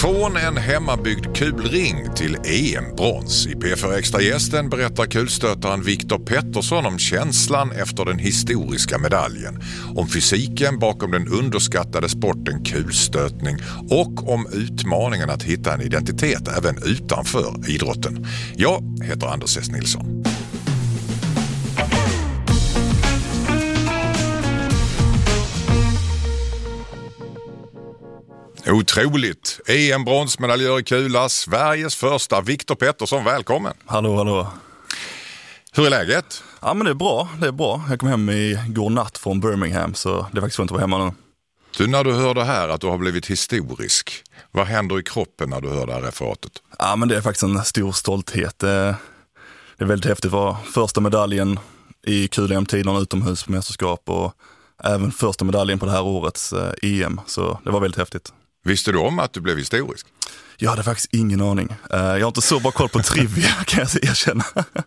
Från en hemmabyggd kulring till EM-brons. I P4 Extra-gästen berättar kulstötaren Viktor Pettersson om känslan efter den historiska medaljen, om fysiken bakom den underskattade sporten kulstötning och om utmaningen att hitta en identitet även utanför idrotten. Jag heter Anders S. Nilsson. Otroligt! EM-bronsmedaljör i kula, Sveriges första. Viktor Pettersson, välkommen! Hallå. Hur är läget? Ja, men det är bra. Jag kom hem igår natt från Birmingham, så det är faktiskt skönt att vara hemma nu. Du, när du hör det här att du har blivit historisk, vad händer i kroppen när du hör det här referatet? Ja, men det är faktiskt en stor stolthet. Det är väldigt häftigt att vara första medaljen i kul-EM-tiderna utomhusmästerskap och även första medaljen på det här årets EM, så det var väldigt häftigt. Visste du om att du blev historisk? Jag hade faktiskt ingen aning. Jag har inte så bra koll på trivia, kan jag erkänna.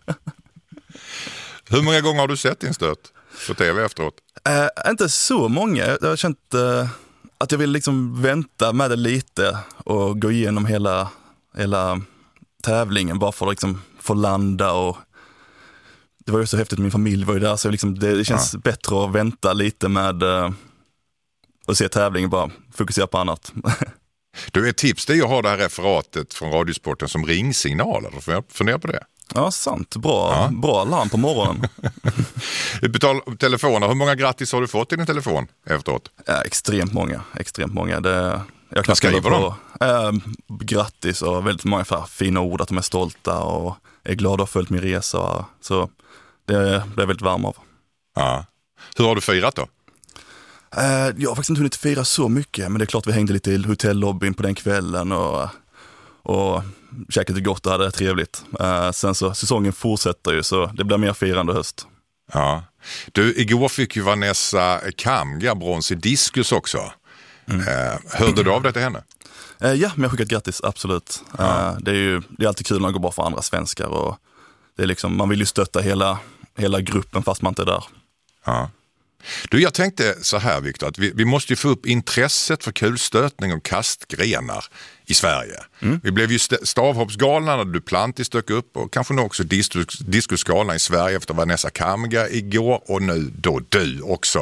Hur många gånger har du sett din stöt på tv efteråt? Inte så många. Jag har känt att jag vill liksom vänta med det lite och gå igenom hela tävlingen bara för att liksom få landa. Och det var ju så häftigt, min familj var ju där, så liksom det känns bättre att vänta lite med att se tävlingen, bara fokusera på annat. Du, ett tips det är att ha det här referatet från Radiosporten som ringsignaler. Fundera på det. Ja, sant. Bra larm på morgonen. Telefoner, hur många grattis har du fått i din telefon efteråt? Ja, extremt många. Jag kan skriva på grattis och väldigt många fina ord, att de är stolta och är glada att ha följt min resa. Så det är jag väldigt varm av. Ja. Hur har du firat då? Jag har faktiskt inte hunnit fira så mycket, men det är klart vi hängde lite i hotellobbyn på den kvällen och käkade gott och hade det trevligt. Sen så säsongen fortsätter ju, så det blir mer firande höst. Ja. Du, igår fick ju Vanessa Kamga brons i diskus också. Hörde du av det till henne? Ja, men jag har skickat grattis, absolut. Ja. Det är alltid kul när det går bra för andra svenskar, och det är liksom, man vill ju stötta hela gruppen fast man inte är där. Ja. Du, jag tänkte så här, Viktor, att vi måste ju få upp intresset för kulstötning och kastgrenar i Sverige. Vi blev ju stavhoppsgalna när Duplantis dök upp, och kanske nog också diskusgalna i Sverige efter Vanessa Kamga igår, och nu då du också.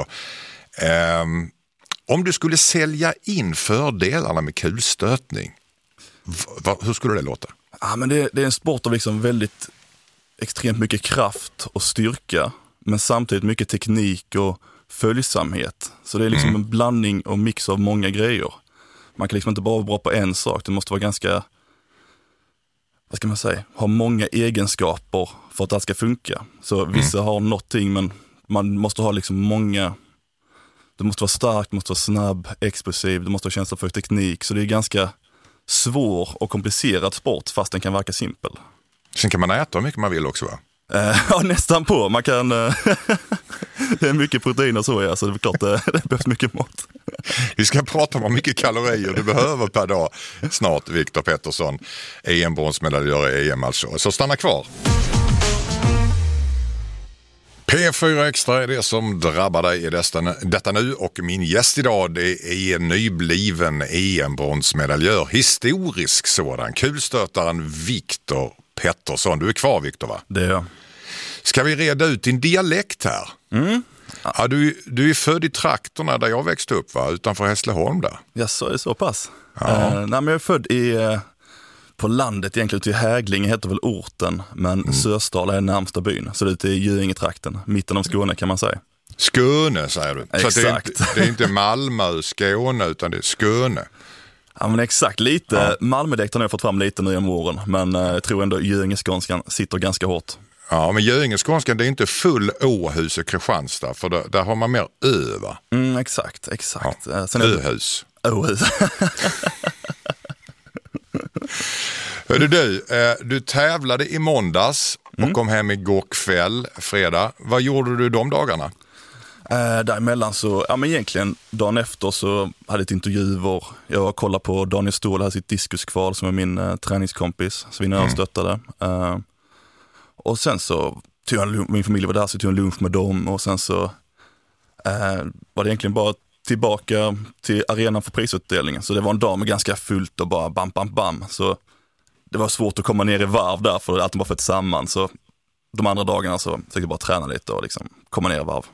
Om du skulle sälja in fördelarna med kulstötning, hur skulle det låta? Ja, men det är en sport av liksom väldigt extremt mycket kraft och styrka, men samtidigt mycket teknik och följsamhet. Så det är liksom en blandning och mix av många grejer. Man kan liksom inte bara vara bra på en sak. Det måste vara ganska, vad ska man säga, ha många egenskaper för att det ska funka. Så vissa har någonting, men man måste ha liksom många. Du måste vara stark, du måste vara snabb, explosiv, du måste ha känsla för teknik. Så det är ganska svår och komplicerad sport, fast den kan verka simpel. Sen kan man äta hur mycket man vill också, va? Ja, nästan på. Man kan det är mycket proteiner så, ja, så det är klart det behövs mycket mat. Vi ska prata om hur mycket kalorier du behöver per dag snart, Viktor Pettersson, EM-bronsmedaljör i EM alltså. Så stanna kvar. P4 Extra är det som drabbar dig i detta nu, och min gäst idag, det är en nybliven EM-bronsmedaljör, historisk sådan, kulstötaren Viktor Pettersson. Du är kvar, Viktor, va? Det är jag. Ska vi reda ut din dialekt här? Ja, du är född i trakterna där jag växte upp, va? Utanför Hässleholm där. Ja, så är det så pass. Nej, men jag är född på landet egentligen, till Häglinge heter väl orten, men Sörsdala är närmsta byn. Så det är ute i Göinge-trakten, mitten av Skåne kan man säga. Skåne säger du. Exakt. Så det är inte Malmö, Skåne, utan det är Skåne. Ja, men exakt, lite. Ja. Malmödekten har jag fått fram lite nu om åren, men jag tror ändå Göinge-skånskan sitter ganska hårt. Ja, men Göinge-skånskan, det är inte full Åhus och Kristianstad, för där har man mer öva. Exakt. Ja. Sen Åhus. Åhus. Du tävlade i måndags och kom hem igår kväll, fredag. Vad gjorde du de dagarna? Däremellan så, ja men egentligen dagen efter så hade jag ett intervjuer. Jag kollade på Daniel Ståhl, här sitt diskuskval som är min träningskompis, så vi när jag stöttade. Och sen så tog jag min familj var där, så tog jag en lunch med dem, och sen så var det egentligen bara tillbaka till arenan för prisutdelningen. Så det var en dag med ganska fullt och bara bam, bam, bam. Så det var svårt att komma ner i varv där för allt bara fått samman. Så de andra dagarna så fick jag bara träna lite och liksom komma ner i varv.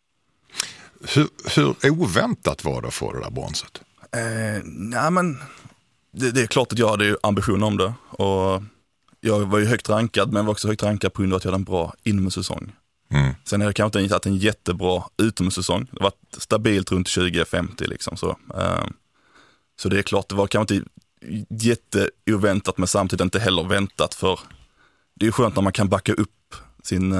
Hur oväntat var det att få det där bronset? Nej, men det är klart att jag hade ambition om det. Och jag var ju högt rankad, men var också högt rankad på grund av att jag hade en bra inomhussäsong. Sen har jag kanske inte haft en jättebra utomhussäsong. Det var stabilt runt 20-50 liksom. Så det är klart, det var kanske inte jätteoväntat, men samtidigt inte heller väntat. För det är ju skönt när man kan backa upp sin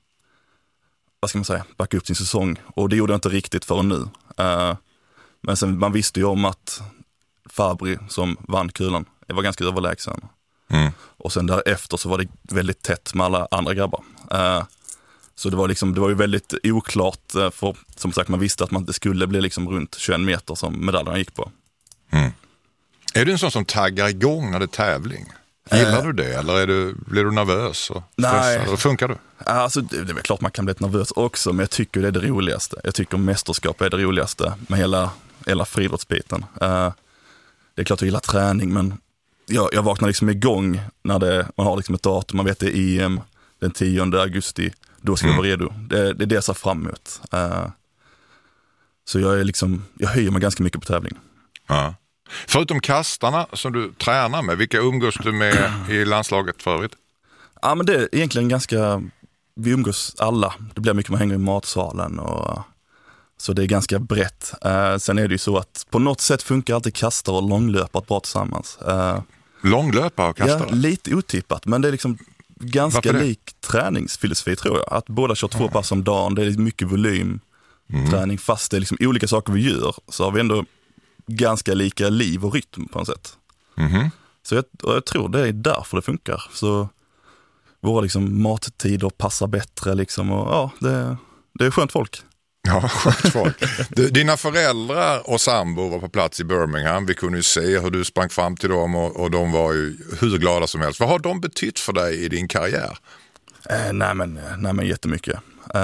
backa upp sin säsong. Och det gjorde jag inte riktigt förrän nu. Men sen, man visste ju om att Fabri som vann kulan, det var ganska överlägsen. Och sen därefter så var det väldigt tätt med alla andra grabbar. Så det var ju väldigt oklart, för som sagt man visste att det skulle bli liksom runt 21 meter som medaljerna gick på. Är du en sån som taggar igång när det är tävling? Gillar du det eller blir du nervös och stressad? Nej. Funkar du? Alltså, det är väl klart man kan bli nervös också, men jag tycker det är det roligaste. Jag tycker mästerskap är det roligaste med hela friidrottsbiten. Det är klart jag gillar träning, men jag vaknar liksom igång när man har liksom ett datum, man vet det är EM den 10 augusti, då ska jag vara redo. Det är det jag ser fram emot. Så jag höjer mig ganska mycket på tävling. Ja. Förutom kastarna som du tränar med, vilka umgås du med i landslaget för övrigt? Ja, men det är egentligen vi umgås alla. Det blir mycket man hänger i matsalen så det är ganska brett. Sen är det ju så att på något sätt funkar alltid kastare och långlöpare bra tillsammans. Långlöpare och kastare? Ja, lite otippat, men det är liksom ganska lik träningsfilosofi tror jag. Att båda kör 2 pass om dagen, det är mycket volym träning, fast det är liksom olika saker vi gör, så har vi ändå ganska lika liv och rytm på något sätt. Så jag tror det är därför det funkar. Så våra liksom mattider passar bättre liksom, och det är skönt folk. Ja, skönt folk. Dina föräldrar och sambo var på plats i Birmingham. Vi kunde ju se hur du sprang fram till dem och de var ju hur glada som helst. Vad har de betytt för dig i din karriär? Nej men jättemycket.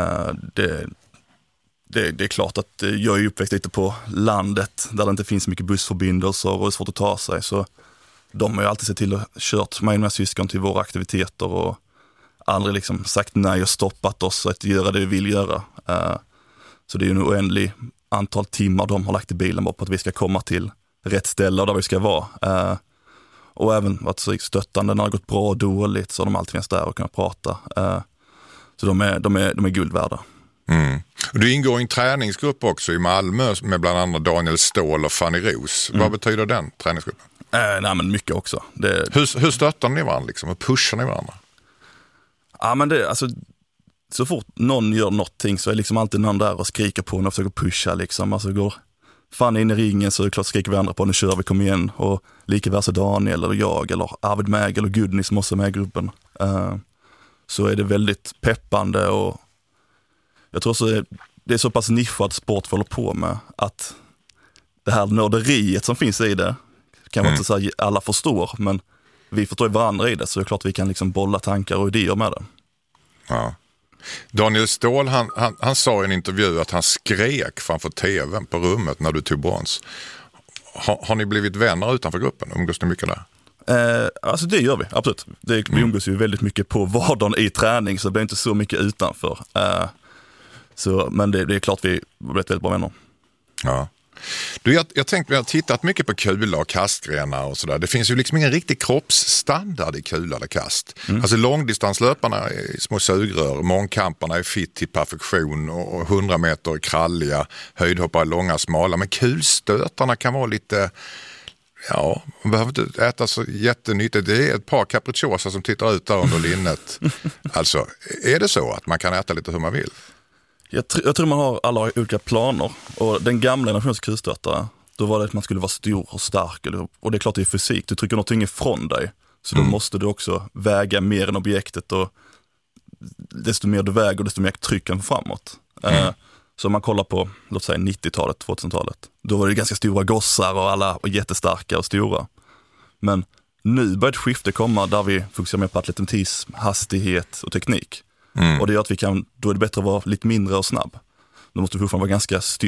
Det är klart att jag är uppväxt lite på landet där det inte finns mycket bussförbindelser och det är svårt att ta sig. Så de har ju alltid sett till att kört mig och mina syskon till våra aktiviteter och aldrig liksom sagt nej och stoppat oss att göra det vi vill göra. Så det är ju en oändlig antal timmar de har lagt i bilen bara på att vi ska komma till rätt ställe och där vi ska vara. Och även varit så stöttande när det har gått bra och dåligt, så har de alltid finns där och kunnat prata. Så de är guld värda. Du ingår i en träningsgrupp också i Malmö med bland annat Daniel Ståhl och Fanny Ros. Vad betyder den träningsgruppen? Nej, men mycket också. Hur stöttar ni varandra liksom? Hur pushar ni varandra? Ja, men så fort någon gör någonting så är liksom alltid någon där och skriker på och försöker pusha liksom. Alltså går Fanny in i ringen så är det klart skriker vi andra på, nu kör vi, kom igen. Och lika värse Daniel eller jag eller Arvid Mägel och Gudni som också är med i gruppen. Så är det väldigt peppande och jag tror så det är så pass nischad sport vi håller på med att det här nörderiet som finns i det kan man inte säga alla förstår, men vi förstår varandra i det, så det är klart vi kan liksom bolla tankar och idéer med det. Ja. Daniel Ståhl, han sa i en intervju att han skrek framför tvn på rummet när du tog brons. Har ni blivit vänner utanför gruppen? Umgås ni mycket där? Alltså det gör vi, absolut. Vi umgås ju väldigt mycket på vardagen i träning, så det blir inte så mycket utanför. Men det är klart vi har blivit väldigt bra vänner. Ja. Jag tänkte, vi har tittat mycket på kula och kastgrenar och sådär. Det finns ju liksom ingen riktig kroppsstandard i kula eller kast. Alltså långdistanslöparna är små sugrör, mångkamparna är fit till perfektion och 100 meter är kralliga, höjdhoppare är långa, smala. Men kulstötarna kan vara lite, man behöver inte äta så jättenyttigt. Det är ett par capricciosa som tittar ut där under linnet. Alltså, är det så att man kan äta lite hur man vill? Jag tror man har alla olika planer. Och den gamla generationens kulstötare, då var det att man skulle vara stor och stark. Och det är klart det är fysik. Du trycker någonting ifrån dig. Så då måste du också väga mer än objektet. Och desto mer du väger, desto mer trycken framåt. Så om man kollar på, låt säga 90-talet, 2000-talet. Då var det ganska stora gossar och alla var jättestarka och stora. Men nu börjar ett skifte komma där vi fokuserar mer på atletism, hastighet och teknik. Och det gör att då är det bättre att vara lite mindre och snabb. Då måste du fortfarande vara ganska stor.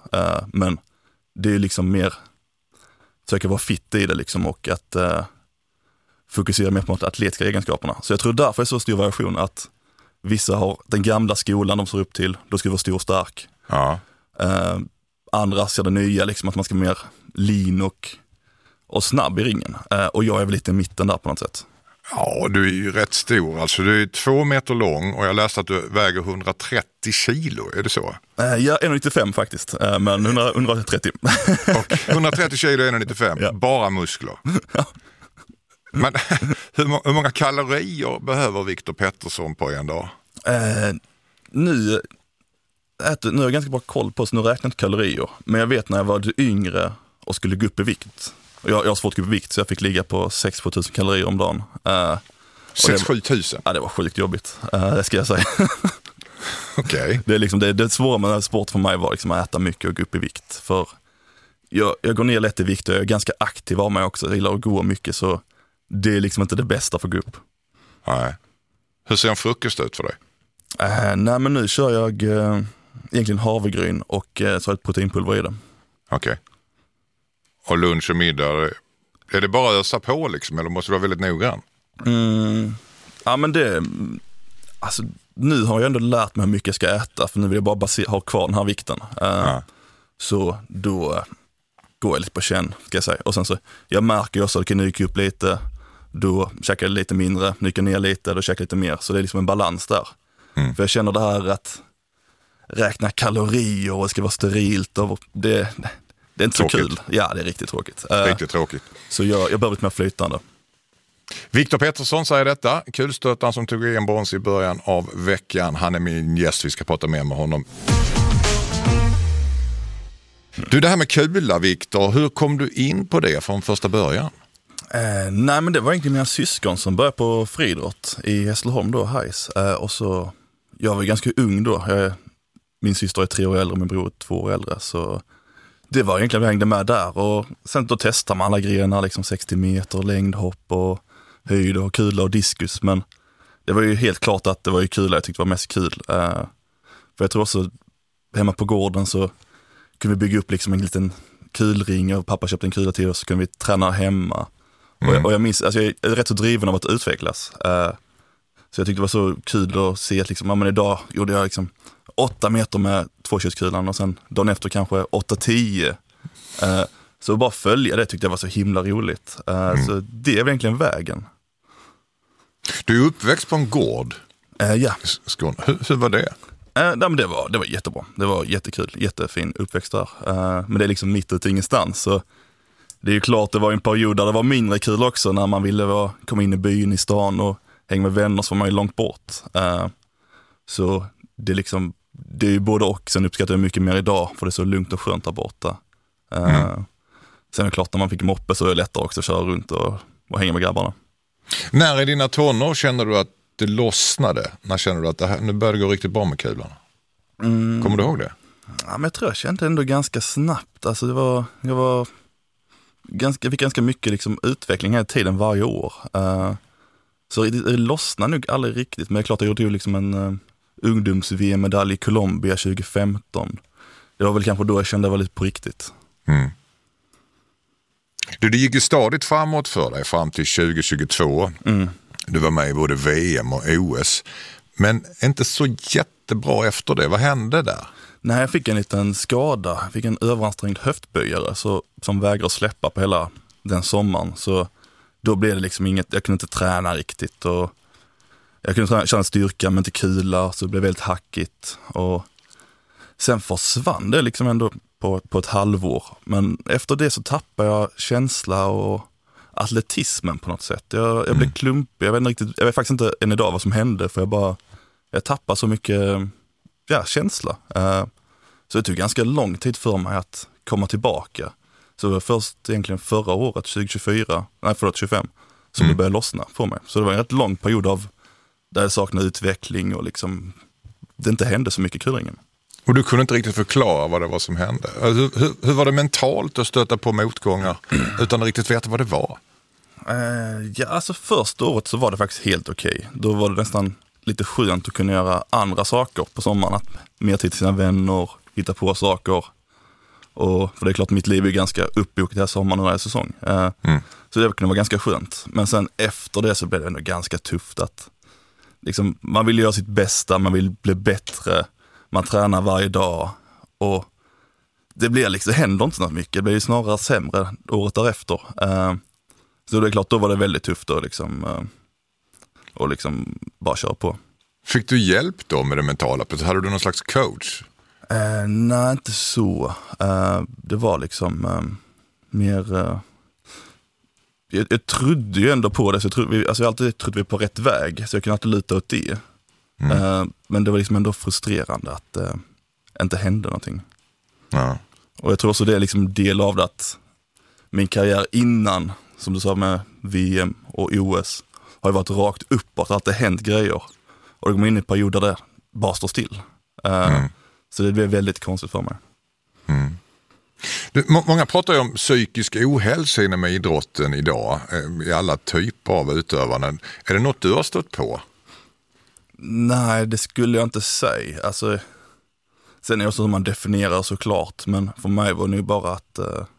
Men det är liksom mer försöka vara fit i det liksom, och att fokusera mer på de atletiska egenskaperna. Så jag tror därför är det så stor variation att vissa har den gamla skolan de ser upp till, då ska vi vara stor och stark. Ja. Andra ser det nya, liksom, att man ska vara mer lean och snabb i ringen. Och jag är väl lite i mitten där på något sätt. Ja, du är ju rätt stor. Alltså du är 2 meter lång och jag läste att du väger 130 kilo. Är det så? Ja, 1,95 faktiskt, men 130. Och 130 kilo, 1,95. Ja. Bara muskler. Ja. Men hur många kalorier behöver Viktor Pettersson på en dag? Nu har jag ganska bra koll på, så nu räknar jag inte kalorier. Men jag vet när jag var yngre och skulle gå upp i vikt. Jag har svårt att gå upp i vikt, så jag fick ligga på 6-7 tusen kalorier om dagen. 6-7 tusen? Ja, det var sjukt jobbigt, det ska jag säga. Okej. Det är liksom det svåra med sport för mig var liksom att äta mycket och gå upp i vikt. För jag går ner lätt i vikt och jag är ganska aktiv av mig också. Jag gillar att gå mycket, så det är liksom inte det bästa för att gå upp. Nej. Hur ser en frukost ut för dig? Nej, men nu kör jag egentligen havregryn och så har ett proteinpulver i det. Okej. Och lunch och middag, är det bara att ösa på liksom, eller måste du vara väldigt noggrann? Ja, men alltså, nu har jag ändå lärt mig hur mycket jag ska äta, för nu vill jag bara ha kvar den här vikten. Så då går jag lite på känn, ska jag säga. Och sen så, jag märker också att jag kan nyka upp lite, då käkar jag lite mindre, nyka ner lite, då käkar jag lite mer. Så det är liksom en balans där. För jag känner det här att räkna kalorier och det ska vara sterilt, och det är inte tråkigt. Så kul. Ja, det är riktigt tråkigt. Riktigt tråkigt. Så jag behöver lite mer flytande. Viktor Pettersson säger detta. Kulstötaren som tog EM-brons i början av veckan. Han är min gäst, vi ska prata mer med honom. Du, det här med kula, Viktor, hur kom du in på det från första början? Nej, men det var egentligen mina syskon som började på friidrott i Hässleholm då, Hajs. Och så, jag var ganska ung då. Min syster är 3 år äldre och min bror är 2 år äldre, så det var egentligen, jag hängde med där. Och sen då testar man alla grenar, liksom 60 meter, längdhopp och höjd och kula och diskus. Men det var ju helt klart att det var ju kul, jag tyckte det var mest kul. För jag tror också, hemma på gården så kunde vi bygga upp liksom en liten kulring, och pappa köpte en kula till oss, så kunde vi träna hemma. Och jag minns, alltså jag är rätt så driven av att utvecklas. Så jag tyckte det var så kul att se att liksom, men idag gjorde jag liksom 8 meter med 2-körskulan och sen dagen efter kanske 8-10. Så bara följa det tyckte jag var så himla roligt. Så det är väl egentligen vägen. Du är uppväxt på en gård. Ja. Hur var det? Men det var jättebra. Det var jättekul, jättefin uppväxt där. Men det är liksom mitt ute ingenstans. Så det är ju klart, det var en period där det var mindre kul också, när man ville komma in i byn, i stan och hänga med vänner, så var man ju långt bort. Så det är liksom, det är ju både och. Sen uppskattar jag mycket mer idag, för det är så lugnt och skönt där borta. Sen är det klart, när man fick moppe så är det lättare också att köra runt och hänga med grabbarna. När i dina tonår kände du att det lossnade? När kände du att nu började det gå riktigt bra med kulan? Kommer du ihåg det? Ja, men jag tror jag kände ändå ganska snabbt. Alltså jag fick ganska mycket liksom utveckling här i tiden varje år. Så det lossnade nog aldrig riktigt. Men det är klart, jag gjorde ju liksom en ungdoms-VM-medalj i Colombia 2015. Det var väl kanske då jag kände det var lite på riktigt. Det gick ju stadigt framåt för dig fram till 2022. Du var med i både VM och OS. Men inte så jättebra efter det. Vad hände där? Nej, jag fick en liten skada. Jag fick en överansträngd höftböjare som vägrade släppa på hela den sommaren. Så då blev det liksom inget, jag kunde inte träna riktigt. Och jag kunde känna styrka men inte kula, så det blev väldigt hackigt. Och sen försvann det liksom ändå på ett halvår. Men efter det så tappade jag känsla och atletismen på något sätt. Jag blev klumpig. Jag vet faktiskt inte än idag vad som hände, för jag tappade så mycket känsla. Så det tog ganska lång tid för mig att komma tillbaka. Så det var först egentligen förra året, 25, som det började lossna för mig. Så det var en rätt lång period där jag saknade utveckling och liksom det inte hände så mycket i kulringen. Och du kunde inte riktigt förklara vad det var som hände. Alltså, hur var det mentalt att stöta på motgångar utan att riktigt veta vad det var? Alltså första året så var det faktiskt helt okej. Då var det nästan lite skönt att kunna göra andra saker på sommaren. Att mer tid till sina vänner, hitta på saker. Och för det är klart, mitt liv är ganska uppbokat här sommaren och varje säsong. Så det kunde vara ganska skönt. Men sen efter det så blev det ändå ganska tufft att liksom, man vill göra sitt bästa, man vill bli bättre, man tränar varje dag och det blir liksom, det händer inte så mycket, det blir ju snarare sämre året därefter. Så det är klart, då var det väldigt tufft då liksom, och liksom bara köra på. Fick du hjälp då med det mentala? Hade du någon slags coach? Nej, inte så. Det var liksom mer... Jag trodde ju ändå på det, så jag alltid trodde vi på rätt väg, så jag kunde alltid luta åt det. Men det var liksom ändå frustrerande att inte hände någonting. Ja. Och jag tror också det är liksom del av det, att min karriär innan, som du sa med VM och OS, har ju varit rakt uppåt, att det hänt grejer. Och det går in i perioder där det bara står still. Så det blev väldigt konstigt för mig. Många pratar ju om psykisk ohälsa inom idrotten idag, i alla typer av utövanden. Är det något du har stött på? Nej, det skulle jag inte säga. Alltså, sen är det också hur man definierar såklart, men för mig var det nu bara att...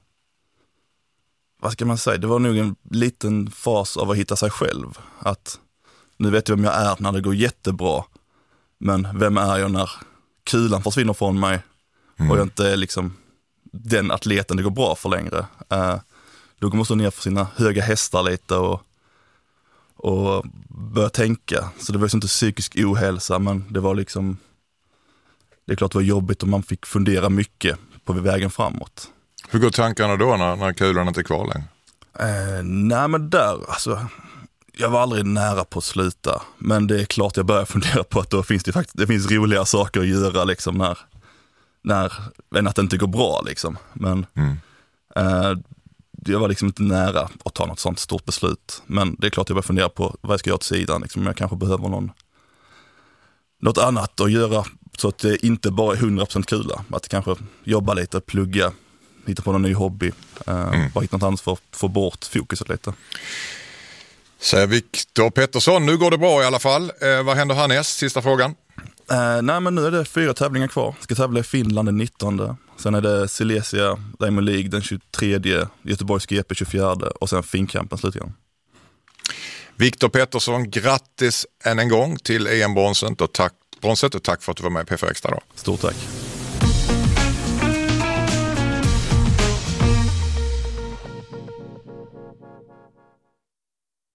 vad ska man säga? Det var nog en liten fas av att hitta sig själv. Att nu vet jag vem jag är när det går jättebra, men vem är jag när kulan försvinner från mig och jag inte är liksom den atleten det går bra för längre. Då går man så ner för sina höga hästar lite och börja tänka. Så det var ju inte psykisk ohälsa, men det var liksom, det är klart det var jobbigt och man fick fundera mycket på vägen framåt. Hur går tankarna då när kulan inte är kvar längre? Nej, men där, alltså, jag var aldrig nära på att sluta, men det är klart jag börjar fundera på att då finns det finns roliga saker att göra liksom när att det inte går bra liksom. Men jag var liksom inte nära att ta något sånt stort beslut. Men det är klart jag börjar fundera på vad jag ska göra till sidan liksom. Jag kanske behöver något annat att göra, så att det inte bara är 100% kula. Att kanske jobba lite, plugga, hitta på någon ny hobby, bara hitta något annat för att få bort fokuset lite. Säger Viktor Pettersson, nu går det bra i alla fall. Vad händer härnäst? Sista frågan. Nej, men nu är det 4 tävlingar kvar. Ska tävla i Finland den 19. Sen är det Silesia Diamond League den 23, Göteborgs GP 24 och sen Finnkampen slutligen. Viktor Pettersson, grattis än en gång till EM-bronset och tack för att du var med i PFR Extra då. Stort tack.